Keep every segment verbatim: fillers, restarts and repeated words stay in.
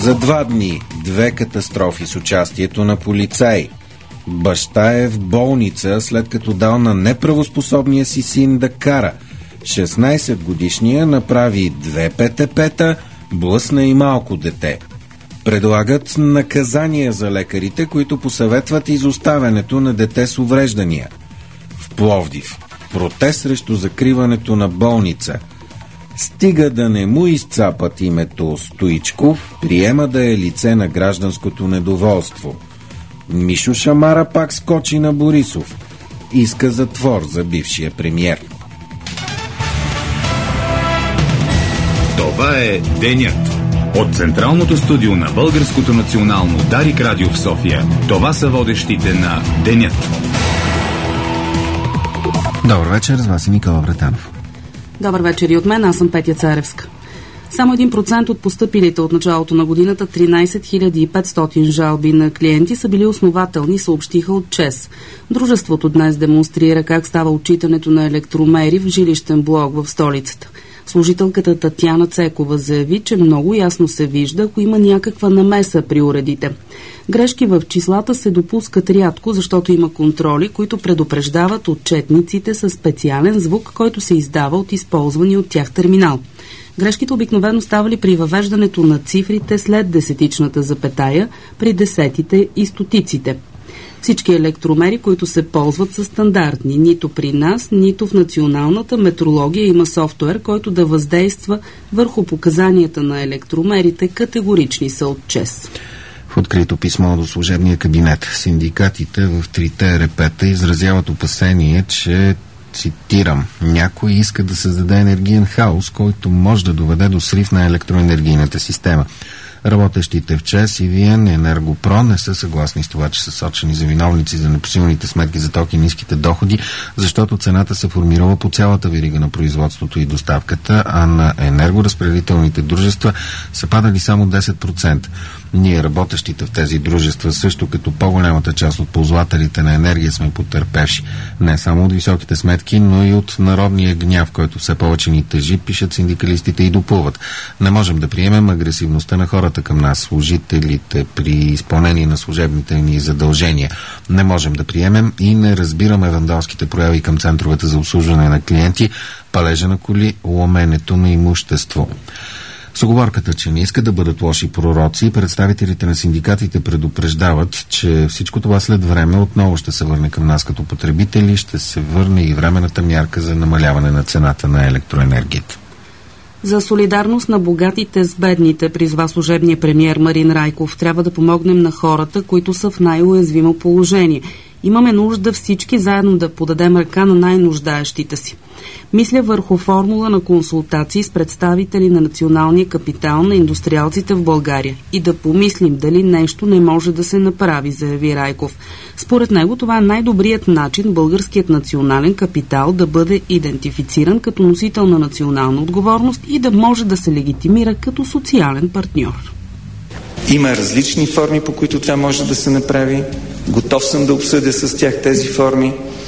За два дни две катастрофи с участието на полицаи. Баща е в болница, след като дал на неправоспособния си син да кара. шестнайсетгодишния направи две ПТП-та, блъсна и малко дете. Предлагат наказания за лекарите, които посъветват изоставянето на дете с увреждания. В Пловдив протест срещу закриването на болница. Стига да не му изцапат името Стоичков, приема да е лице на гражданското недоволство. Мишо Шамара пак скочи на Борисов. Иска затвор за бившия премиер. Това е денят. От Централното студио на Българското национално Дарик Радио в София. Това са водещите на денят. Добър вечер, с вас е Никола Бретанов. Добър вечер и от мен, аз съм Петя Царевска. Само един процент от постъпилите от началото на годината тринайсет хиляди и петстотин жалби на клиенти са били основателни, съобщиха от ЧЕЗ. Дружеството днес демонстрира как става отчитането на електромери в жилищен блок в столицата. Служителката Татяна Цекова заяви, че много ясно се вижда, ако има някаква намеса при уредите. Грешки в числата се допускат рядко, защото има контроли, които предупреждават отчетниците със специален звук, който се издава от използвани от тях терминал. Грешките обикновено ставали при въвеждането на цифрите след десетичната запетая, при десетите и стотиците. Всички електромери, които се ползват, са стандартни. Нито при нас, нито в националната метрология има софтуер, който да въздейства върху показанията на електромерите. Категорични са от ЧЕЗ. В открито писмо до служебния кабинет синдикатите в трите Е Р П-та изразяват опасение, че, цитирам, някой иска да създаде енергиен хаос, който може да доведе до срив на електроенергийната система. Работещите в ЧЕЗ и ВИЕН Енергопро не са съгласни с това, че са сочени за виновници за непосилните сметки за ток и ниските доходи, защото цената се формирала по цялата верига на производството и доставката, а на енергоразпределителните дружества са падали само десет процента. Ние, работещите в тези дружества, също като по-голямата част от ползвателите на енергия, сме потърпевши. Не само от високите сметки, но и от народния гняв, който все повече ни тежи, пишат синдикалистите и допълват. Не можем да приемем агресивността на хората към нас, служителите, при изпълнение на служебните ни задължения. Не можем да приемем и не разбираме вандалските прояви към центровете за обслужване на клиенти, палежа на коли, ломенето на имущество. С уговорката, че не искат да бъдат лоши пророци, представителите на синдикатите предупреждават, че всичко това след време отново ще се върне към нас като потребители, ще се върне и временната мярка за намаляване на цената на електроенергията. За солидарност на богатите с бедните, призва служебния премиер Марин Райков. Трябва да помогнем на хората, които са в най-уязвимо положение. Имаме нужда всички заедно да подадем ръка на най-нуждаещите си. Мисля върху формула на консултации с представители на националния капитал на индустриалците в България и да помислим дали нещо не може да се направи, заяви Райков. Според него това е най-добрият начин българският национален капитал да бъде идентифициран като носител на национална отговорност и да може да се легитимира като социален партньор. Има различни форми, по които това може да се направи. Готов съм да обсъдя с тях тези форми,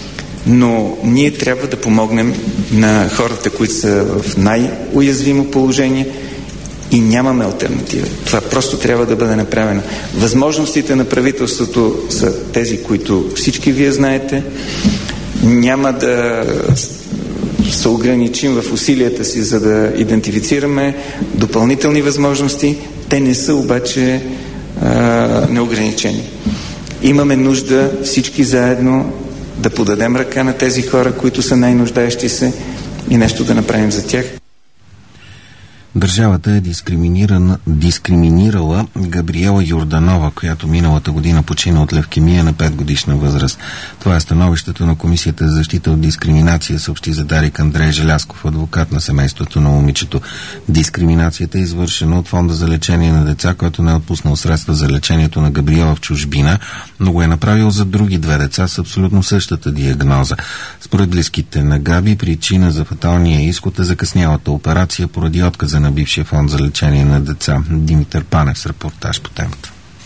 но ние трябва да помогнем на хората, които са в най-уязвимо положение и нямаме алтернатива. Това просто трябва да бъде направено. Възможностите на правителството са тези, които всички вие знаете. Няма да се ограничим в усилията си, за да идентифицираме допълнителни възможности. Те не са обаче а, неограничени. Имаме нужда всички заедно да подадем ръка на тези хора, които са най-нуждаещи се и нещо да направим за тях. Държавата е дискриминирана, дискриминирала Габриела Йорданова, която миналата година почина от левкемия на пет годишна възраст. Това е становището на Комисията за защита от дискриминация, съобщи за Дарик Андрей Желясков, адвокат на семейството на момичето. Дискриминацията е извършена от Фонда за лечение на деца, който не е отпуснал средства за лечението на Габриела в чужбина, но го е направил за други две деца с абсолютно същата диагноза. Според близките на Габи, причина за фаталния изход е закъснялата операция поради отказа на бившия фонд за лечение на деца. Димитър Панев с репортаж по темата.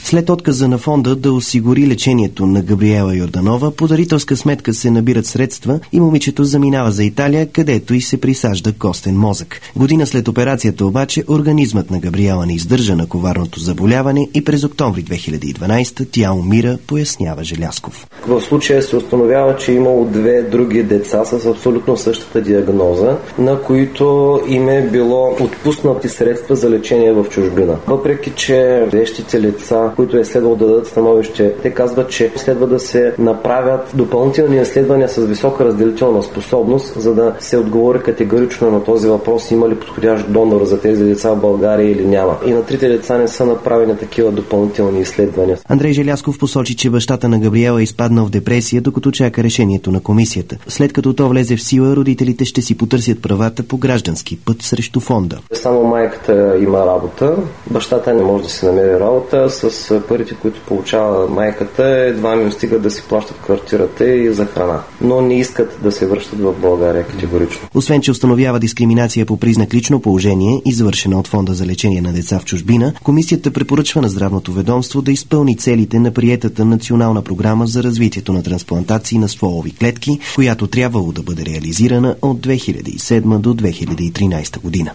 След отказа на фонда да осигури лечението на Габриела Йорданова, по дарителска сметка се набират средства и момичето заминава за Италия, където и се присажда костен мозък. Година след операцията обаче организмът на Габриела не издържа на коварното заболяване и през октомври две хиляди и дванадесета тя умира, пояснява Желязков. В случая се установява, че имало две други деца с абсолютно същата диагноза, на които им е било отпуснати средства за лечение в чужбина. Въпреки че вещите лица, които е следвало да дадат становище, те казват, че следва да се направят допълнителни изследвания с висока разделителна способност, за да се отговори категорично на този въпрос, има ли подходящ донор за тези деца в България или няма. И на трите деца не са направени такива допълнителни изследвания. Андрей Желязков посочи, че бащата на Габриела е изпаднал в депресия, докато чака решението на комисията. След като то влезе в сила, родителите ще си потърсят правата по граждански път срещу фонда. Само майката има работа, бащата не може да си намери работа. С парите, които получава майката, едва ми стига да си плащат квартирата и за храна. Но не искат да се връщат в България категорично. Освен, че установява дискриминация по признак лично положение, извършена от Фонда за лечение на деца в чужбина, комисията препоръчва на здравното ведомство да изпълни целите на приетата национална програма за развитието на трансплантации на стволови клетки, която трябвало да бъде реализирана от две хиляди и седма до две хиляди и тринадесета година.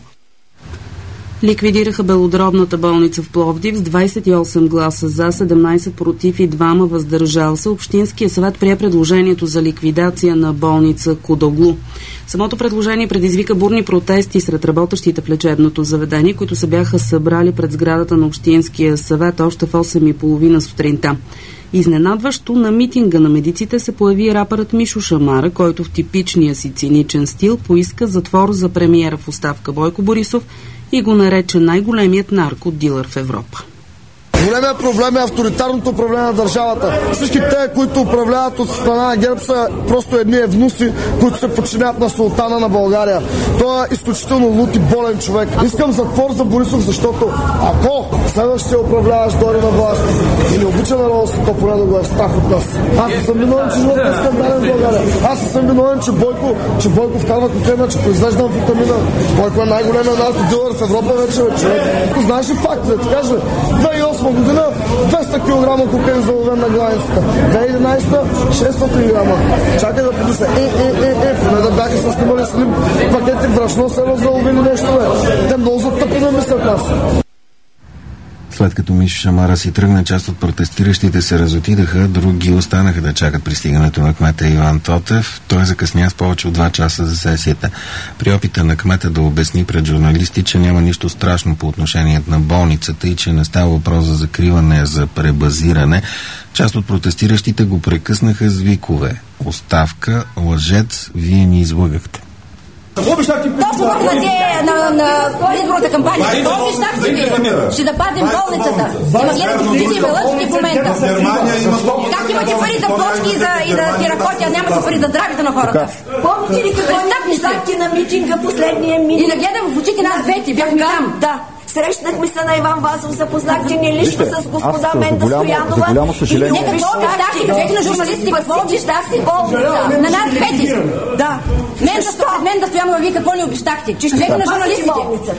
Ликвидираха белодробната болница в Пловдив с двадесет и осем гласа за, седемнадесет против и двама въздържал се. Общинския съвет прие предложението за ликвидация на болница Кудоглу. Самото предложение предизвика бурни протести сред работещите в лечебното заведение, които се бяха събрали пред сградата на Общинския съвет още в осем и половина сутринта. Изненадващо на митинга на медиците се появи рапърът Мишо Шамара, който в типичния си циничен стил поиска затвор за премиера в оставка Бойко Борисов и го нарече най-големият наркодилър в Европа. Големият проблем е авторитарното управление на държавата. Всички те, които управляват от страна на ГЕРБ, са просто едни евнуси, които се подчиняват на султана на България. Той е изключително лут и болен човек. Искам затвор за Борисов, защото ако следващия управляващ дойде на власт и не обича народа, то поне да го е страх от нас. Аз не съм виновен, че живота е скандален в България. Аз не съм виновен, че Бойко, че Бойко вкарва кокаина, че произвежда амфетамина. Бойко е най-големият наркодилър в Европа вече, бе, човек. Знаеш ли фактите? Ти кажа, две хиляди и осма година двеста килограма кокаин заловен на границата. две хиляди и единадесета шестстотин грама. Чакай да подиса. Е, е, е, е, поне да бяха с снимали слим пакети брашно, се заловили нещо, бе. Те много затъпено мислят нас. След като Мишо Шамара си тръгна, част от протестиращите се разотидаха, други останаха да чакат пристигането на кмета Иван Тотев. Той закъсня с повече от два часа за сесията. При опита на кмета да обясни пред журналисти, че няма нищо страшно по отношение на болницата и че не става въпрос за закриване, за пребазиране, част от протестиращите го прекъснаха с викове: "Оставка, лъжец, вие ни излъгахте." Точно тук на, те, на, на изборната кампания. Какво обещахте ви? Ще да пазим болницата. Има гледате години, ме лъжите в момента. Как имате пари за плочки и за, и за тиракоти, а нямате пари за здравето на хората? Помните ли какво обещахте на митинга, последния митинг? И да гледам в очите нас двете, бяхме там. Да. Срещнахме се на Иван Вазов, запознахте ни лично с господа Менда Стоянова. За голямо съжаление. Не, какво обещахте? Кажете на журналистите, какво обещахте болница? На нас двете. Да. Менда Стоянова, вие какво ни обещахте? Че ще кажете на журналистите.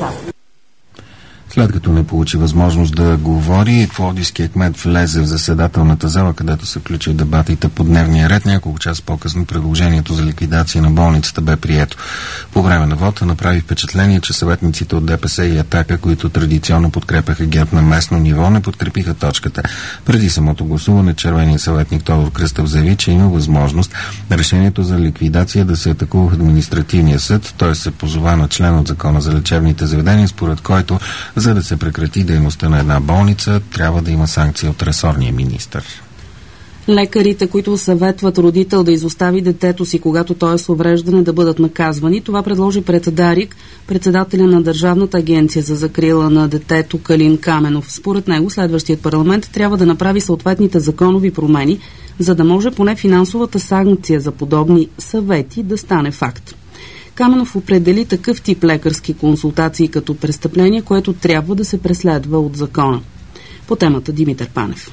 След като не получи възможност да говори, пловдивският кмет влезе в заседателната зала, където се включи дебатите по дневния ред. Няколко часа по-късно предложението за ликвидация на болницата бе прието. По време на вота направи впечатление, че съветниците от ДПС и Атака, които традиционно подкрепяха ГЕРБ на местно ниво, не подкрепиха точката. Преди самото гласуване червеният съветник Тодор Кръстев заяви, че има възможност решението за ликвидация да се атакува в административния съд. Той се позова на член от Закона за лечебните заведения, според който за да се прекрати дейността на една болница, трябва да има санкция от ресорния министър. Лекарите, които съветват родител да изостави детето си, когато той е с увреждане, да бъдат наказвани, това предложи пред Дарик председателя на Държавната агенция за закрила на детето Калин Каменов. Според него следващият парламент трябва да направи съответните законови промени, за да може поне финансовата санкция за подобни съвети да стане факт. Каменов определи такъв тип лекарски консултации като престъпление, което трябва да се преследва от закона. По темата Димитър Панев.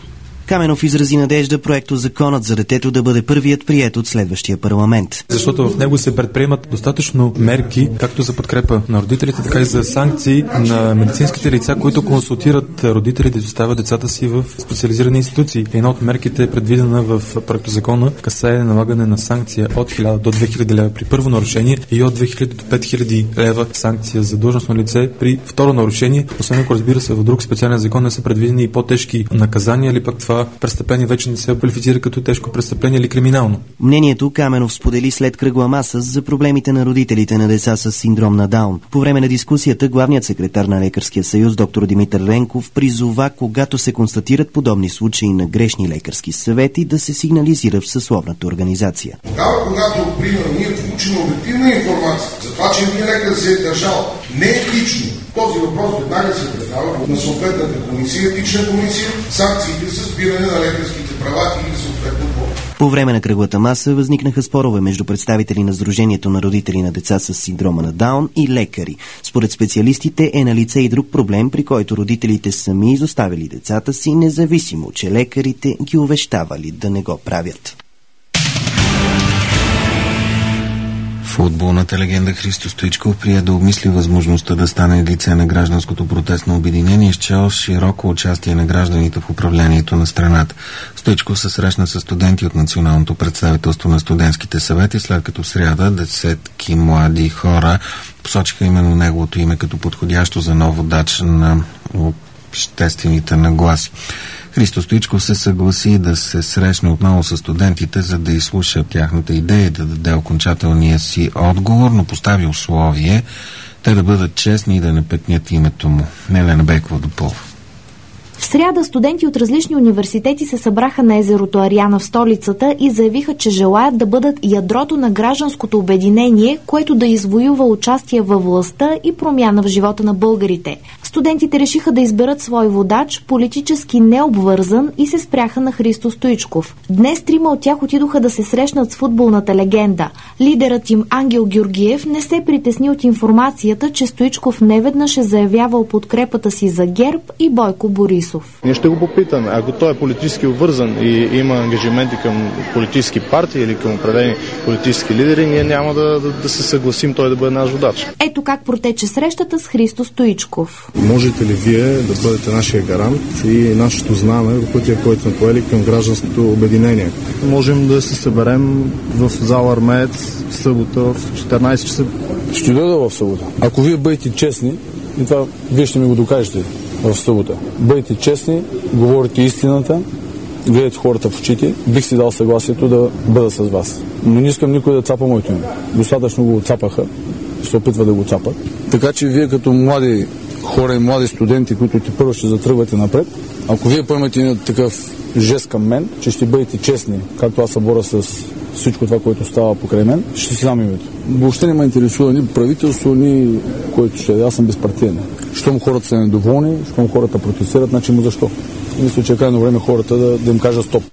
Каменов изрази надежда проектозаконът за детето да бъде първият приет от следващия парламент. Защото в него се предприемат достатъчно мерки, както за подкрепа на родителите, така и за санкции на медицинските лица, които консултират родителите да оставят децата си в специализирани институции. Една от мерките е предвидена в проектозакона, касае налагане на санкция от хиляда до две хиляди лева при първо нарушение и от две хиляди до пет хиляди лева санкция за длъжностно лице при второ нарушение. Освен ако, разбира се, в друг специален закон не са предвидени и по-тежки наказания, или пък това престъпление вече не се квалифицира като тежко престъпление или криминално. Мнението Каменов сподели след кръгла маса за проблемите на родителите на деца с синдром на Даун. По време на дискусията главният секретар на Лекарския съюз доктор Димитър Ренков призова, когато се констатират подобни случаи на грешни лекарски съвети, да се сигнализира в съсловната организация. Тогава, когато, примерно, ние получим обективна информация за това, че един лекар се е държал не етично, този въпрос веднага се предава на съответната комисия, етична комисия, санкциите за спиране на лекарските права или съответно по. По време на кръглата маса възникнаха спорове между представители на Сдружението на родители на деца с синдрома на Даун и лекари. Според специалистите е налице и друг проблем, при който родителите сами изоставили децата си, независимо, че лекарите ги увещавали да не го правят. Футболната легенда Христо Стоичков прие да обмисли възможността да стане лице на гражданското протестно обединение с цел широко участие на гражданите в управлението на страната. Стоичков се срещна с студенти от Националното представителство на студентските съвети, след като в сряда десетки млади хора посочиха именно неговото име като подходящо за нов водач на обществените нагласи. Христо Стоичков се съгласи да се срещне отново с студентите, за да изслуша тяхната идея и да даде окончателния си отговор, но постави условие те да бъдат честни и да не петнят името му. Елена Бекова допълва. В сряда студенти от различни университети се събраха на езерото Ариана в столицата и заявиха, че желаят да бъдат ядрото на гражданското обединение, което да извоюва участие във властта и промяна в живота на българите. Студентите решиха да изберат свой водач, политически необвързан, и се спряха на Христо Стоичков. Днес трима от тях отидоха да се срещнат с футболната легенда. Лидерът им Ангел Георгиев не се притесни от информацията, че Стоичков неведнъж е заявявал подкрепата си за ГЕРБ и Бойко Борисов. Ние ще го попитаме, ако той е политически обвързан и има ангажименти към политически партии или към определени политически лидери, ние няма да, да, да се съгласим той да бъде наш водач. Ето как протече срещата с Христо Стоичков. Можете ли вие да бъдете нашия гарант и нашето знаме в пътя, който сме поели към гражданското обединение? Можем да се съберем в зала Армеец в събота в четиринайсет часа. Ще дойда в събота. Ако вие бъдете честни, и това вие ще ми го докажете в събота. Бъдете честни, говорите истината, гледате хората в очите, бих си дал съгласието да бъда с вас. Но не искам никой да цапа моето име. Достатъчно го цапаха, се опитва да го цапат. Така че вие като млади хора и млади студенти, които ти първо ще затръгвате напред, ако вие поемете такъв жест към мен, че ще бъдете честни, както аз се боря с всичко това, което става покрай мен, ще си дам името. Въобще не ме интересува ни правителство, ни който ще е. Аз съм безпартиен. Щом хората са недоволни, щом хората протестират, значи му защо? Мисля, че е крайно време хората да, да им кажат стоп.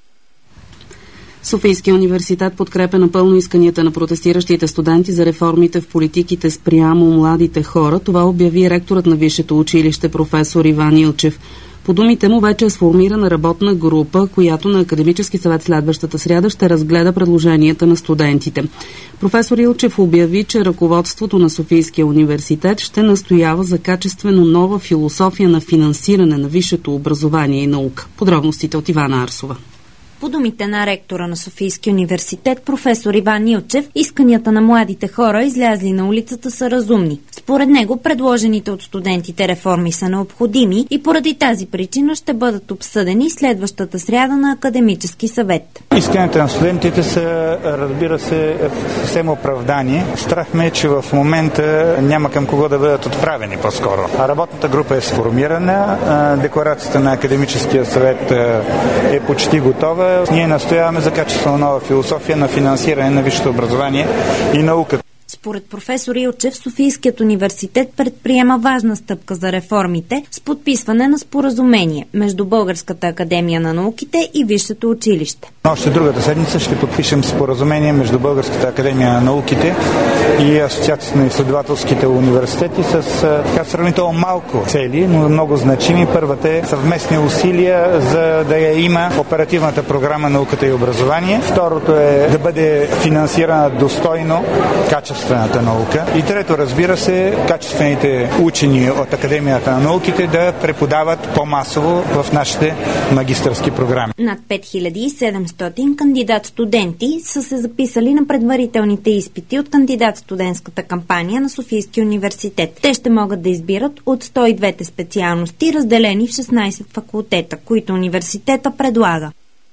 Софийския университет подкрепя напълно исканията на протестиращите студенти за реформите в политиките спрямо младите хора. Това обяви ректорът на висшето училище професор Иван Илчев. По думите му вече е сформирана работна група, която на Академически съвет следващата сряда ще разгледа предложенията на студентите. Професор Илчев обяви, че ръководството на Софийския университет ще настоява за качествено нова философия на финансиране на висшето образование и наука. Подробностите от Ивана Арсова. По думите на ректора на Софийския университет, професор Иван Илчев, исканията на младите хора, излязли на улицата, са разумни. Според него, предложените от студентите реформи са необходими и поради тази причина ще бъдат обсъдени следващата сряда на Академически съвет. Исканията на студентите са, разбира се, съвсем оправдани. Страх ме е, че в момента няма към кого да бъдат отправени по-скоро. Работната група е сформирана, декларацията на Академическия съвет е почти готова. Ние настояваме за качествена нова философия на финансиране на висшето образование и наука. Според професор Илчев, Софийският университет предприема важна стъпка за реформите с подписване на споразумение между Българската академия на науките и Висшето училище. Още другата седмица ще подпишем споразумение между Българската академия на науките и Асоциацията на изследователските университети с така сравнително малко цели, но много значими. Първата е съвместни усилия за да я има оперативната програма науката и образование. Второто е да бъде финансирана достойно качествената наука. И трето, разбира се, качествените учени от Академията на науките да преподават по-масово в нашите магистърски програми. Над пет хиляди и седемстотин кандидат-студенти са се записали на предварителните изпити от кандидат-студентската кампания на Софийския университет. Те ще могат да избират от сто и двете специалности, разделени в шестнайсет факултета, които университета предлага.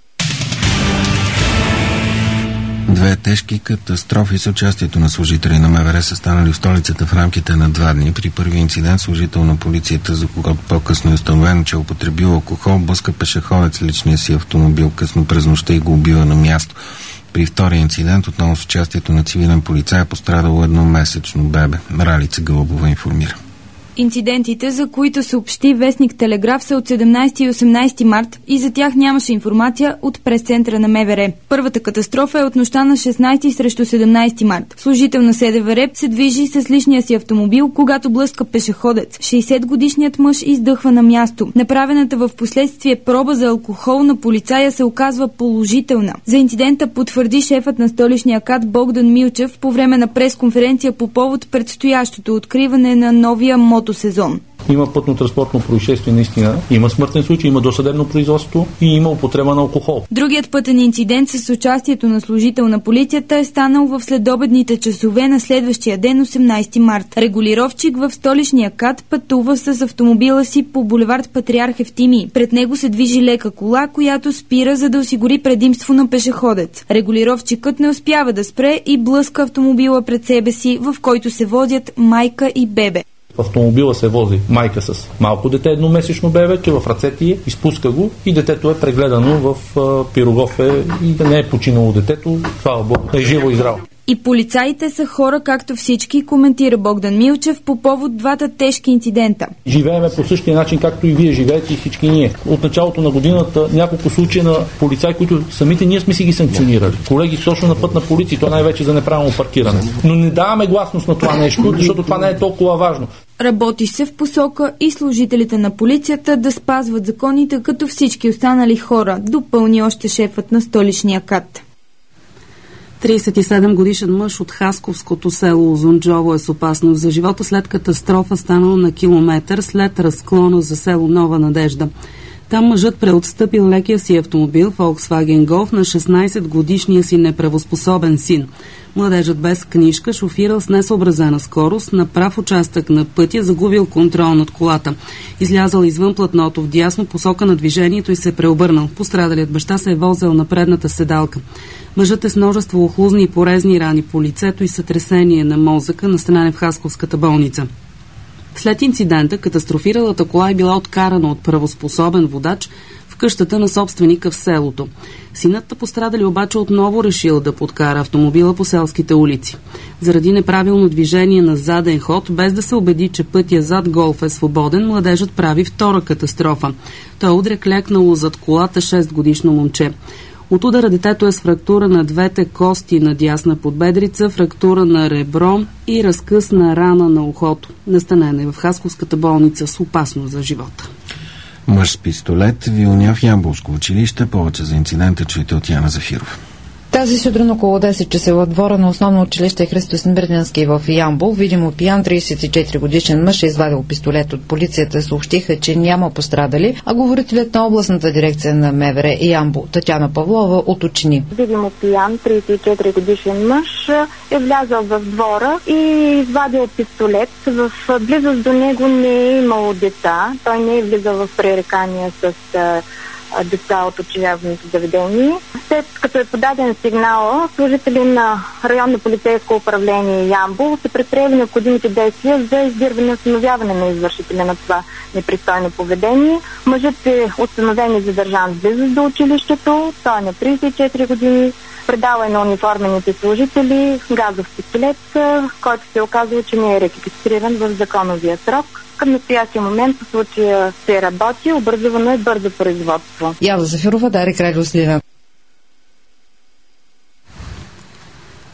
Две тежки катастрофи с участието на служители на МВР са станали в столицата в рамките на два дни. При първи инцидент служител на полицията, за когото по-късно е установено, че е употребил алкохол, блъска пешеходец личния си автомобил късно през нощта и го убива на място. При втория инцидент, отново с участието на цивилен полицай, е пострадало едномесечно бебе. Ралица Гълъбова информира. Инцидентите, за които съобщи вестник Телеграф, са от седемнайсети и осемнайсети март и за тях нямаше информация от прес-центъра на МВР. Първата катастрофа е от нощта на шестнайсети срещу седемнайсети март. Служител на СДВР се движи с личния си автомобил, когато блъска пешеходец. шейсетгодишният мъж издъхва на място. Направената в последствие проба за алкохол на полицая се оказва положителна. За инцидента потвърди шефът на столичния КАТ Богдан Милчев по време на пресконференция по повод предстоящото откриване на новия мотосезон. Има пътно-транспортно происшествие, наистина. Има смъртен случай, има досъдебно производство и има употреба на алкохол. Другият пътен инцидент с участието на служител на полицията е станал в следобедните часове на следващия ден, осемнайсети март. Регулировчик в столичния КАТ пътува с автомобила си по булевард Патриарх Евтимий. Пред него се движи лека кола, която спира, за да осигури предимство на пешеходец. Регулировчикът не успява да спре и блъска автомобила пред себе си, в който се возят майка и бебе. В автомобила се вози майка с малко дете, едномесечно бебе, че в ръцете ѝ, изпуска го и детето е прегледано в а, Пирогов е, и да не е починало детето, слава Богу, е живо и здраво. И полицаите са хора, както всички, коментира Богдан Милчев по повод двата тежки инцидента. Живееме по същия начин, както и вие живеете и всички ние. От началото на годината няколко случаи на полицаи, които самите ние сме си ги санкционирали. Колеги, точно на път на полиция, то най-вече за неправилно паркиране. Но не даваме гласност на това нещо, защото това не е толкова важно. Работи се в посока и служителите на полицията да спазват законите като всички останали хора, допълни още шефът на столичния КАТ. трийсет и седем годишен мъж от хасковското село Узунджово е с опасност за живота след катастрофа, станала на километър след разклона за село Нова Надежда. Там мъжът преотстъпил лекия си автомобил Volkswagen Golf на шестнайсет годишния си неправоспособен син. Младежът без книжка шофирал с несъобразена скорост на прав участък на пътя, загубил контрол над колата. Излязал извън платното в дясно посока на движението и се преобърнал. Пострадалият баща се е возил на предната седалка. Мъжът е с множество охлузни и порезни рани по лицето и сътресение на мозъка, настанен в Хасковската болница. След инцидента катастрофиралата кола е била откарана от правоспособен водач в къщата на собственика в селото. Синът на пострадали обаче отново решил да подкара автомобила по селските улици. Заради неправилно движение на заден ход, без да се убеди, че пътя зад Голф е свободен, младежът прави втора катастрофа. Той удря клекнало зад колата шестгодишно момче. От удара детето е с фрактура на двете кости на дясна подбедрица, фрактура на ребро и разкъсна рана на ухото. Настанен е в Хасковската болница с опасност за живота. Мъж с пистолет вилня в Ямболско училище. Повече за инцидента чуйте от Яна Зафирова. Тази сутрин около десет часа в двора на основно училище Христо Синбердински в Ямбол, видимо пиян трийсет и четири годишен мъж е извадил пистолет от полицията. Съобщиха, че няма пострадали, а говорителят на областната дирекция на МВР Ямбол Татяна Павлова уточни. Видимо пиян трийсет и четири годишен мъж е влязъл в двора и извадил пистолет. В близост до него не е имало деца. Той не е влизал в пререкания с деца от учебното заведение. След като е подаден сигнал, служители на районно полицейско управление Ямбол са предприели необходимите действия за издирване и установяване на извършителя на това непристойно поведение. Мъжът е установен и задържан близост до училището. Той е на трийсет и четири години. Предава е на униформените служители газов пистолет, който се оказва, че не е регистриран в законовия срок. Към настоящия момент по случая се работи, образувано е бързо производство. Яна Зафирова, Дарик Радио Сливен.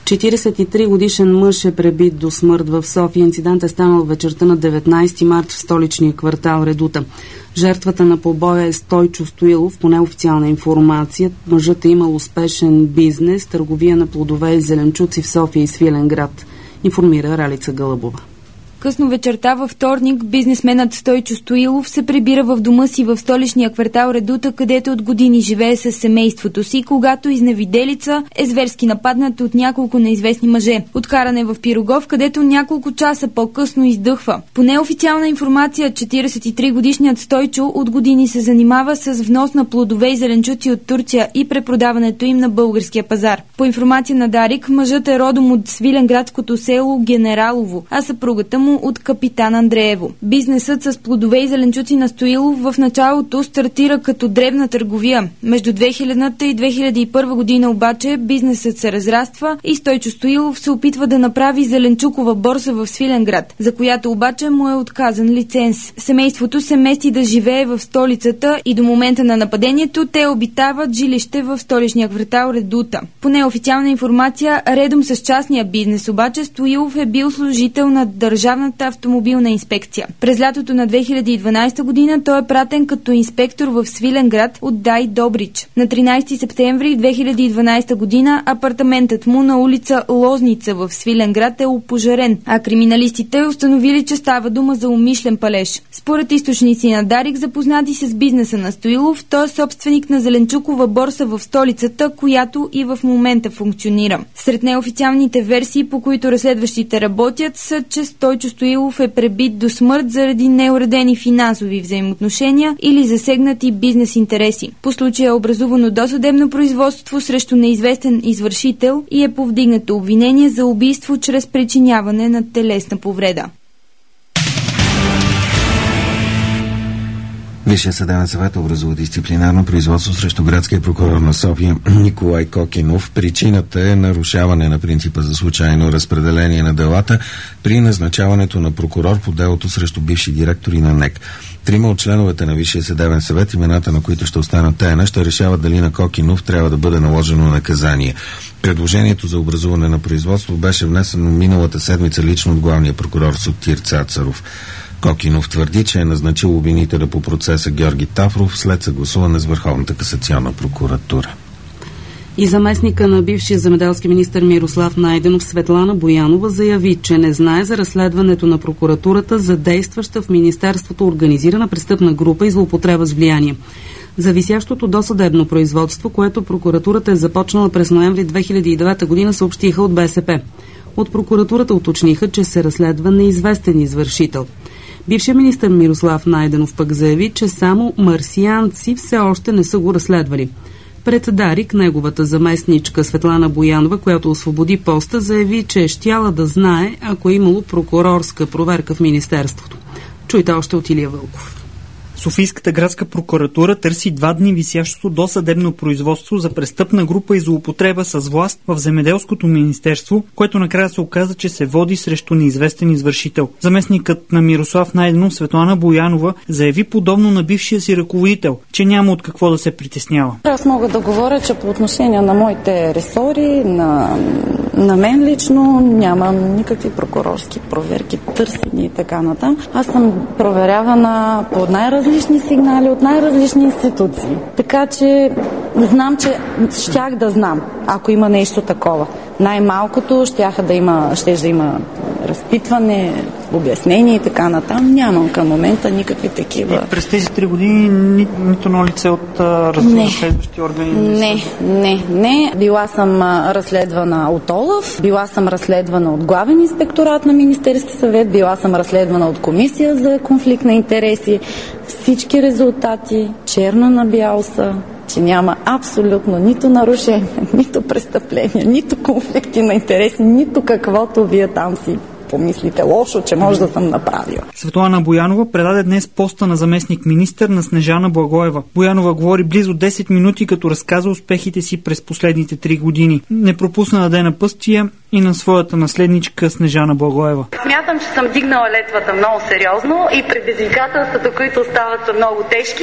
четиридесет и три годишен мъж е пребит до смърт в София. Инцидент е станал вечерта на деветнайсети март в столичния квартал Редута. Жертвата на побоя е Стойчо Стоилов. По неофициална информация, мъжът е имал успешен бизнес, търговия на плодове и зеленчуци в София и Свиленград, информира Ралица Гълъбова. Късно вечерта във вторник бизнесменът Стойчо Стоилов се прибира в дома си в столичния квартал Редута, където от години живее с семейството си, когато изневиделица е зверски нападнат от няколко неизвестни мъже. Откаран е в Пирогов, където няколко часа по-късно издъхва. По неофициална информация, четиридесет и три годишният Стойчо от години се занимава с внос на плодове и зеленчуци от Турция и препродаването им на българския пазар. По информация на Дарик, мъжът е родом от Свиленградското село Генералово, а съпругата му от Капитан Андреево. Бизнесът с плодове и зеленчуци на Стоилов в началото стартира като дребна търговия. Между две хилядната и две хиляди и първа година обаче бизнесът се разраства и Стойчо Стоилов се опитва да направи зеленчукова борса в Свиленград, за която обаче му е отказан лиценз. Семейството се мести да живее в столицата и до момента на нападението те обитават жилище в столичния квартал Редута. По неофициална информация, редом с частния бизнес обаче Стоилов е бил служител на държавната автомобилна инспекция. През лятото на две хиляди и дванайсета година той е пратен като инспектор в Свиленград от Дай Добрич. На тринайсети септември две хиляди и дванайсета година апартаментът му на улица Лозница в Свиленград е опожарен, а криминалистите установили, че става дума за умишлен палеж. Според източници на Дарик, запознати с бизнеса на Стоилов, той е собственик на зеленчукова борса в столицата, която и в момента функционира. Сред неофициалните версии, по които разследващите работят, са, че Стойчо Стоилов е пребит до смърт заради неуредени финансови взаимоотношения или засегнати бизнес интереси. По случая е образувано досъдебно производство срещу неизвестен извършител и е повдигнато обвинение за убийство чрез причиняване на телесна повреда. Висшият съдебен съвет образува дисциплинарно производство срещу градския прокурор на София Николай Кокинов. Причината е нарушаване на принципа за случайно разпределение на делата при назначаването на прокурор по делото срещу бивши директори на НЕК. Трима от членовете на Висшия съдебен съвет, имената на които ще останат тайна, ще решават дали на Кокинов трябва да бъде наложено наказание. Предложението за образуване на производство беше внесено миналата седмица лично от главния прокурор Сотир Цацаров. Кокинов твърди, че е назначил обвинителя по процеса Георги Тафров след съгласуване с Върховната касационна прокуратура. И заместника на бившия земеделски министър Мирослав Найденов Светлана Боянова заяви, че не знае за разследването на прокуратурата за действаща в министерството организирана престъпна група и злоупотреба с влияние. За висящото досъдебно производство, което прокуратурата е започнала през ноември две хиляди и девета година, съобщиха от БСП. От прокуратурата уточниха, че се разследва неизвестен извършител. Бившият министър Мирослав Найденов пък заяви, че само марсианци все още не са го разследвали. Пред Дарик, неговата заместничка Светлана Боянова, която освободи поста, заяви, че е щяла да знае, ако е имало прокурорска проверка в министерството. Чуйте още от Илия Вълков. Софийската градска прокуратура търси два дни висящото досъдебно производство за престъпна група и злоупотреба с власт в земеделското министерство, което накрая се оказа, че се води срещу неизвестен извършител. Заместникът на Мирослав Найденов Светлана Боянова заяви подобно на бившия си ръководител, че няма от какво да се притеснява. Аз мога да говоря, че по отношение на моите ресори, на, на мен лично нямам никакви прокурорски проверки, търсени и така натам. Аз съм проверявана по най-различни различни сигнали от най-различни институции. Така че знам, че щях да знам, ако има нещо такова. Най-малкото щяха да има, ще да има разпитване, обяснение и така натам. Нямам към момента никакви такива. И през тези три години ни, нито на лице от разследващи органи? Не, не, не. Била съм разследвана от ОЛАФ, била съм разследвана от главен инспекторат на Министерски съвет, била съм разследвана от комисия за конфликт на интереси. Всички резултати, черно на бяло са, че няма абсолютно нито нарушение, нито престъпление, нито конфликти на интереси, нито каквото вие там си помислите лошо, че може да съм направила. Светлана Боянова предаде днес поста на заместник министър на Снежана Благоева. Боянова говори близо десет минути, като разказа успехите си през последните три години. Не пропусна да даде напътствия и на своята наследничка Снежана Благоева. Смятам, че съм дигнала летвата много сериозно и предизвикателствата, които остават, са много тежки.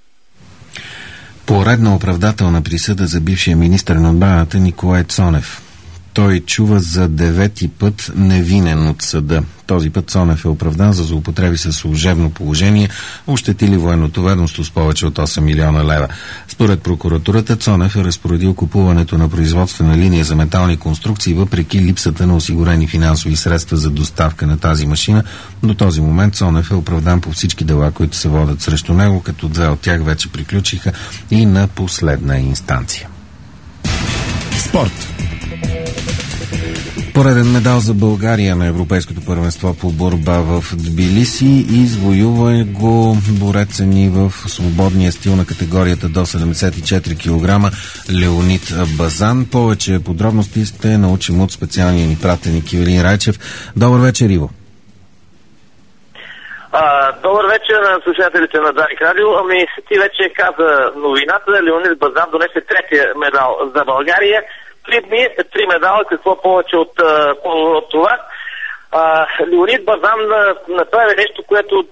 Поредна оправдателна присъда за бившия министър на отбраната Николай Цонев. Той чува за девети път невинен от съда. Този път Цонев е оправдан за злоупотреби със служебно положение, ощетили военното ведомство с повече от осем милиона лева. Според прокуратурата Цонев е разпоредил купуването на производствена линия за метални конструкции, въпреки липсата на осигурени финансови средства за доставка на тази машина. До този момент Цонев е оправдан по всички дела, които се водят срещу него, като две от тях вече приключиха и на последна инстанция. Спорт. Пореден медал за България на Европейското първенство по борба в Тбилиси и извоюва го борецът ни в свободния стил на категорията до седемдесет и четири килограма Леонид Базан. Повече подробности сте научим от специалния ни пратеник Ивелин Райчев. Добър вечер, Иво. А, добър вечер на слушателите на Дарик Радио. Ами ти вече каза новината. Леонид Базан донесе третия медал за България. Три дни, три медала, какво повече от, от това. А, Леонид Базан направи нещо, което от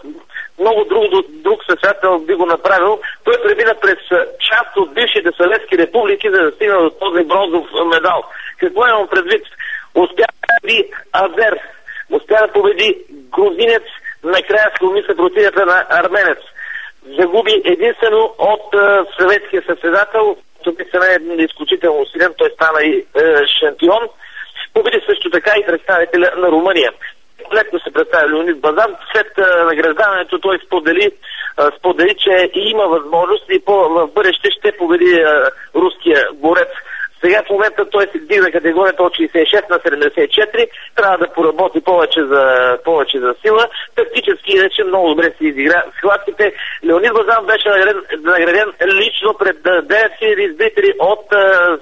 много друг, друг състезател би го направил. Той премина през част от бившите съветски републики, за да стигне до този бронзов медал. Какво имам предвид? Успя да победи азер, успя да победи грузинец, накрая сломи съпротивата на арменец. Загуби единствено от а, съветския състезател. Наистина е изключително силен, той стана и е, шампион. Победи също така и представителя на Румъния. Летно се представи Леонид Базан. След е, награждаването той сподели, е, сподели, че има възможност и по, в бъдеще ще победи е, руския борец. Сега в момента той се дигна категорията от шейсет и шест на седемдесет и четири. Трябва да поработи повече за, повече за сила. Тактически иначе много добре си изигра схватките. Леонид Базан беше награден, награден лично пред девет хиляди зрители от а,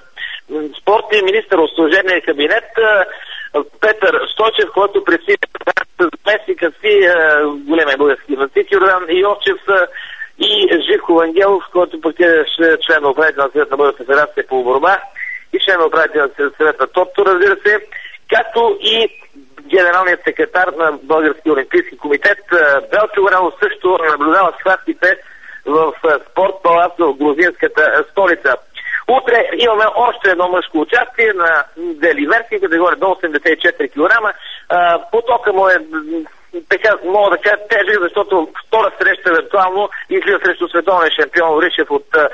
спортния министър от служебния кабинет а, Петър Стойчев, който представи заместника си а, големия български гимнастик Йордан Йовчев и Живко Вангелов, който пък е член на управителна съвет на Българската федерация по борба и член на управителна съвет на ТОПТО, разбира се, както и генералният секретар на Българския олимпийски комитет Белчо Горанов също наблюдава схватките в спорт палац в грузинската столица. Утре имаме още едно мъжко участие на деливерски категория до осемдесет и четири килограма. Потока му е, така мога да кажа, тежък, защото втора среща евентуално излиза срещу световния шампион Ришев от а,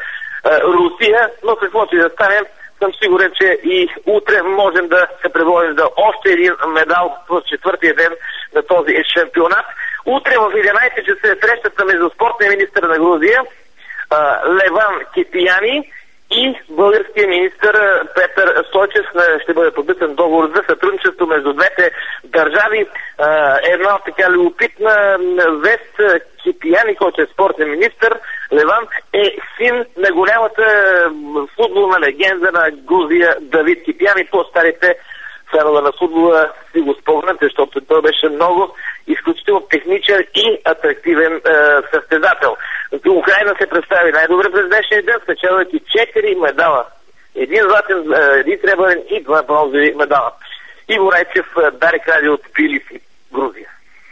Русия, но каквото и да стане, съм сигурен, че и утре можем да се преборим за още един медал в четвъртия ден на този шампионат. Утре в единайсет часа е срещата между спортния министър на Грузия а, Леван Кипияни и българския министър Петър Стойчев. Ще бъде подписан договор за сътрудничество между двете държави. Една така любопитна вест: Кипияни, който е спортен министър, Леван, е син на голямата футболна легенда на Грузия Давид Кипияни. По-старите фенове на футбола си го спомнят, защото той беше много изключително техничен и атрактивен е, състезател. Украйна се представи най-добре през днешния ден, спечелвайки четири медала. Един златен, е, един сребърен и два бронзови медала. Иво Райчев, Дарик Радио от Тбилиси, Грузия.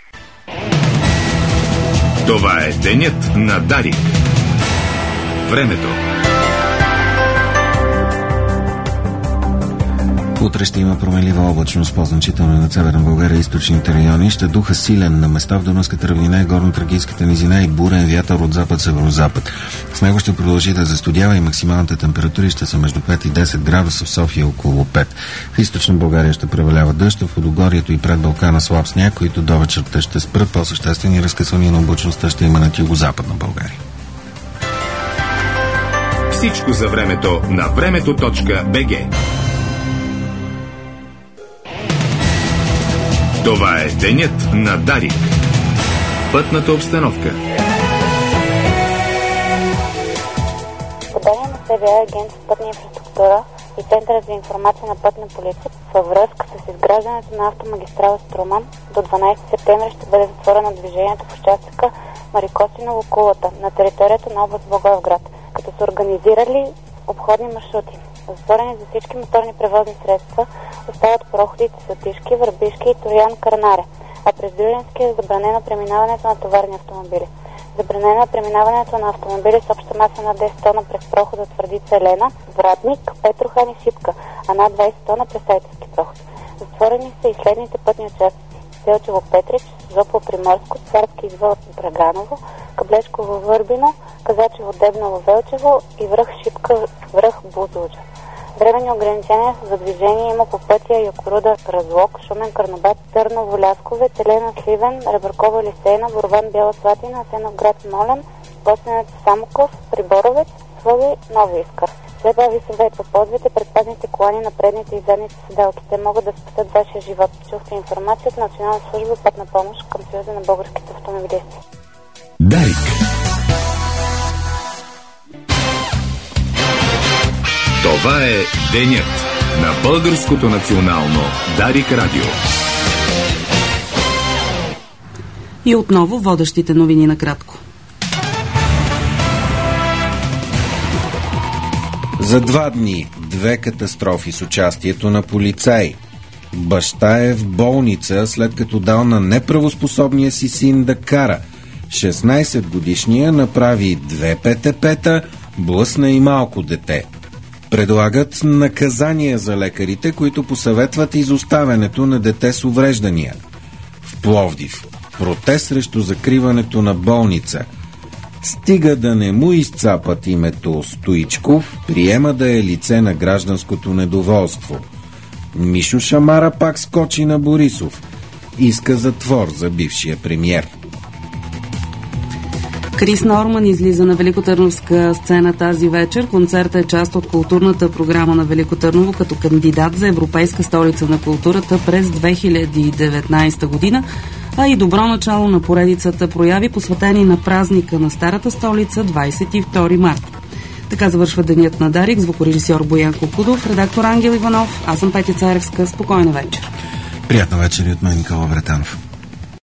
Това е денят на Дарик. Времето. Утре ще има променлива облачност, по-значително над Северна България и източните райони. Ще духа силен на места в Дунавската равнина и горно-тракийската низина и бурен вятър от запад-северозапад. С него ще продължи да застудява и максималните температури ще са между пет и десет градуса, в София около пет. В източна България ще превалява дъжд, в Водогорието и пред Балкана слаб сняг, които до вечерта ще спрат. По-съществени разкъсвания на облачността ще има над югозападна България. Всичко за времето на времето точка бе же. Това е денят на Дарик. Пътната обстановка. По данни на СБА, Агенция пътна инфраструктура и Центъра за информация на пътна полиция във връзка с изграждането на автомагистрала Струма до дванайсети септември ще бъде затворено движението в участъка Марикотиново-Кулата на територията на област Благоевград, като са организирали обходни маршрути. Затворени за всички моторни превозни средства остават проходите Сатишки, Върбишки и Троян Карнаре, а през Дюлински е забранено преминаването на товарни автомобили. Забранено е преминаването на автомобили с обща маса над десет тона през прохода Твърдица Елена, Вратник, Петрохан и Шипка, а над двадесет тона през Айтовски проход. Затворени са и следните пътни участъци: Селчево Петрич, Зопо Приморско, Царски извор Драганово, Каблешково Върбино, Казачево Дебново Велчево и връх Шипка, връх Бузлуджа. Временни ограничения за движение има по пътя Якоруда Разлог, Шумен Карнобат, Търново Ляскове, Телена Сливен, Ребъркова Лисейна, Борван Бяла Слатина, Асеновград Смолян, Гостенец Самоков, Приборовец, Своги, Нови Искър. След това ви съветва: ползвайте предпазните колани на предните и задните седалки. Те могат да спасят вашия живот. Чухте информация от Национална служба пътна помощ към Съюза на българските автомобилисти. Дарик. Това е денят на Българското национално Дарик Радио. И отново водещите новини накратко. За два дни две катастрофи с участието на полицаи. Баща е в болница, след като дал на неправоспособния си син да кара. шестнадесет годишния направи две ПТП-та, блъсна и малко дете. Предлагат наказания за лекарите, които посъветват изоставянето на дете с увреждания. В Пловдив протест срещу закриването на болница. Стига да не му изцапат името Стоичков, приема да е лице на гражданското недоволство. Мишо Шамара пак скочи на Борисов. Иска затвор за бившия премиер. Крис Норман излиза на великотърновска сцена тази вечер. Концертът е част от културната програма на Велико Търново като кандидат за Европейска столица на културата през две хиляди и деветнадесета година, а и добро начало на поредицата прояви, посветени на празника на старата столица двадесет и втори март. Така завършва денят на Дарик. Звукорежисьор Боян Кокудов, редактор Ангел Иванов. Аз съм Петя Царевска. Спокойна вечер. Приятна вечер и от мен, Никола Вретанов.